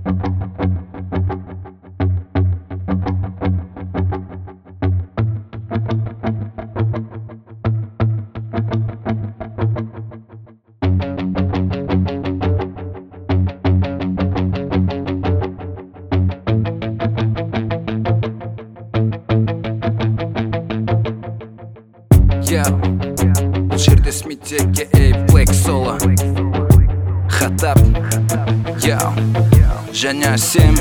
Бұл жерде Смитекке Black Solo Хатап және Сем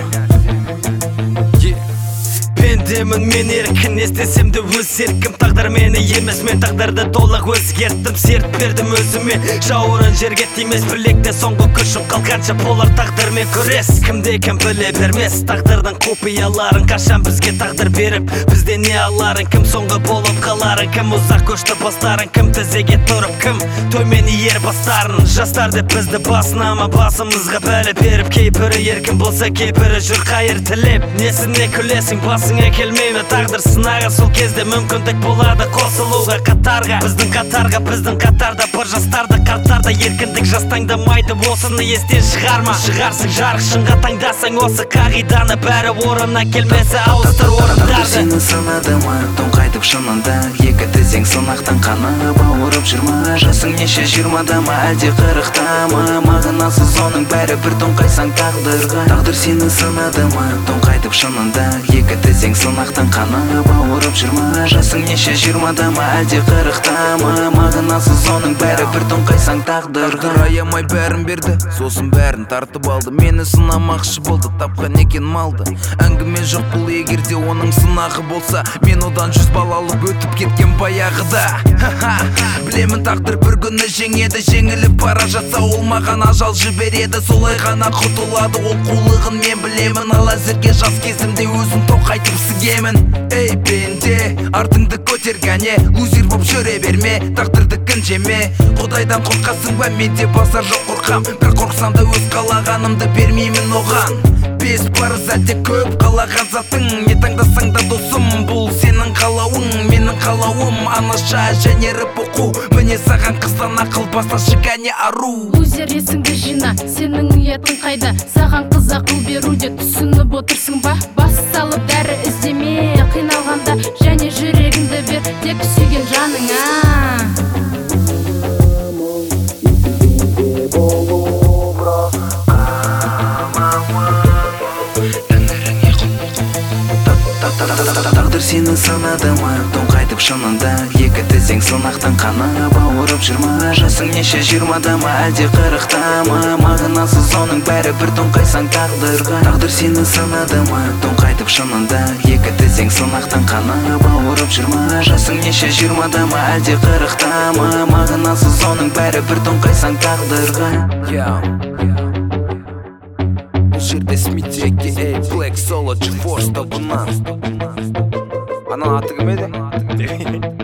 Пендемін мен еркін, естесем де өз еркім. Тағдыр мені емес, мен тағдырды толық өзгерттім. Серт бердім өзіме, жауырын жерге тимес. Білекте соңғы күшім қалғанша болар тағдырмен күрес. Кімде кім біле бермес, тағдырдың құпияларын. Қашан бізге тағдыр беріп, бізде не аларын? Кім соңғы болып қаларын, кім ұзақ көшті бастарын? Кім тізеге тұрып, кім тоймен ер бастарын? Жастар деп бізді басынама басымызға бәлі беріп, кейпірі еркін болса, кейпірі жүр қайыр тілеп. Несіне күлесің, басыңа келмейме тағдыр сынағы. Сол кезде мүмкіндік болады қосылуға қатарға. Біздің қатарда бір жастарды қарттарда еркіндік жастаңдамайды. Осыны естен шығарма, шығарсың жарық шыңға таңдасаң осы қағиданы. Бәрі орнына келмесе ауыстыр орындарды. Сені сынады ма, тоңқайтып шынында? Екі тізең сынақтан қанып ауырып жүр ма? Жасың неше, 20-да ма, әлде 40-та ма? Мағынасыз оның бәрі бір тоңқайсаң тағдырға. Тағдыр сені сынады ма, тоңқайтып шынында? Екі тізең сынақтан қанып ауырып жүр ма? Жасың неше, 20-да ма, әлде 40-та ма? Мағынасыз оның бәрі бір тоңқайсаң тағдырға. Тағдыр аямай бәрін берді, сосын бәрін тартып алды. Мені сынамақшы болды, тапқан екен малды. Әңгіме жоқ бұл, егерде оның сынағы болса, мен одан 100 балалық өтіп кеткен баяғыда. Білемін тағдыр бір күні жеңеді, жеңіліп бара жатса ол маған ажал жібереді. Солай ғана құтылады ол қулығын мен білемін. Ал әзірге жас кезімде өзім тоқайтып сігемін. Ей пенде, артыңды көтер кәне, лузер боп жүре берме, тағдырды кінжеме. Құдайдан қорқасың ба, менде басар жоқ қорқам. Бір қорқсам да өз қалағанымды бермеймін оған. Бес парыз әлде көп қалаған затың, не таңдасаң да досым, бұл сенің қалауың. Менің қалауым анаша және рэп оқу. Міне саған қыздан ақыл басташы кәне ару. Лузер есіңді жина, сенің ниетің қайда? Саған қыз ақыл беруде түсініп отырсың ба? Бас салып дәрі іздеме, қиналғанда және жүрегіңді бер, тек сүйген жаныңа. Тағдыр сені сынады ма, тоңқайтып шынында? Екі тізең сынақтан қанып ауырып жүр ма? Жасың неше, 20-да ма, әлде 40-та ма? Мағынасыз оның бәрі бір тоңқайсаң тағдырға. Тағдыр сені сынады ма, тоңқайтып шынында? Екі тізең сынақтан қанып ауырып жүр ма? Жасың неше, 20-да ма, әлде 40-та ма? Мағынасыз оның бәрі бір тоңқайсаң тағдырға. Бұл жерде Смитекке Black Solo G-Force тобынан. Ана аты кім еді?